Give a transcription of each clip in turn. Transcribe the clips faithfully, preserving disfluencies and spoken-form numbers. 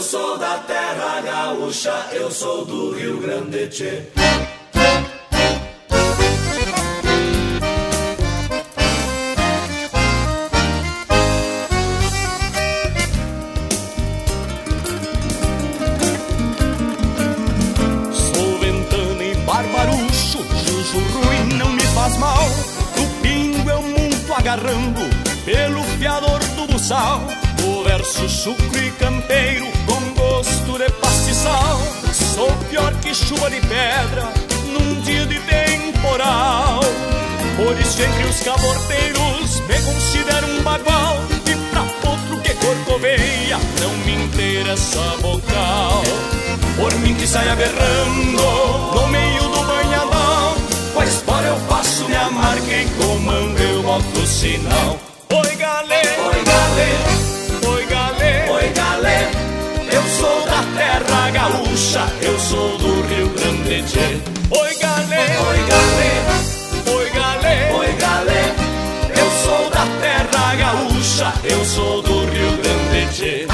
sou da terra gaúcha, eu sou do Rio Grande, tchê. Sou ventana e barbarucho, jujo ruim não me faz mal. No pingo eu monto agarrando pelo fiador do buçal. O verso chucro e campeiro com gosto de pastiçal. Sou pior que chuva de pedra num dia de temporal. Por isso entre os caborteiros me considero um bagual. E pra outro que corcoveia não me interessa bocal. Por mim que saia berrando no meio do banhadão, pois fora eu faço minha marca e comando eu boto o sinal. Oi galê, oi galê, oi galê, oi galê, eu sou da terra gaúcha, eu sou do Rio Grande, tchê. Oi galê, oi galê, oi galê, oi galê, eu sou da terra gaúcha, eu sou do Rio Grande, tchê.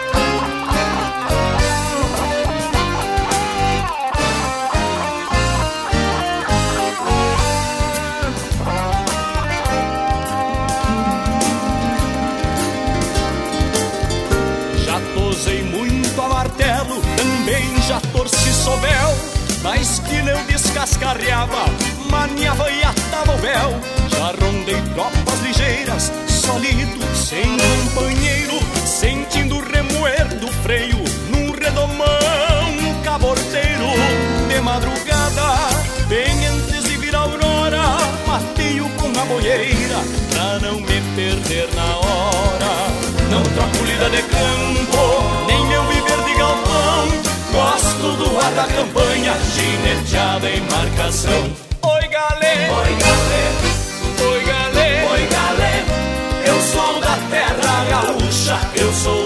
Também já torci sovel, na esquina eu descascarreava, maniava e atava o véu. Já rondei tropas ligeiras, solido, sem companheiro, sentindo o remoer do freio num redomão caborteiro. De madrugada, bem antes de vir a aurora, mateio com a boieira pra não me perder na hora. Não troco lida de campo, nem eu viver de galpão. Gosto do ar da campanha, gineteada em marcação. Oi galê, oi galê, oi galê, oi galê, eu sou da terra gaúcha, eu sou